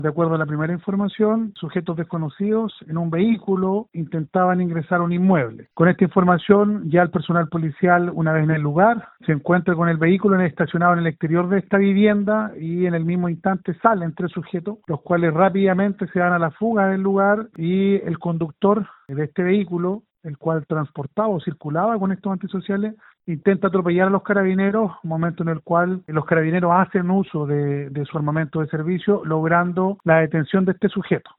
De acuerdo a la primera información, sujetos desconocidos en un vehículo intentaban ingresar a un inmueble. Con esta información, ya el personal policial, una vez en el lugar, se encuentra con el vehículo estacionado en el exterior de esta vivienda y en el mismo instante salen 3 sujetos, los cuales rápidamente se dan a la fuga del lugar y el conductor de este vehículo, el cual transportaba o circulaba con estos antisociales, intenta atropellar a los carabineros, momento en el cual los carabineros hacen uso de su armamento de servicio, logrando la detención de este sujeto.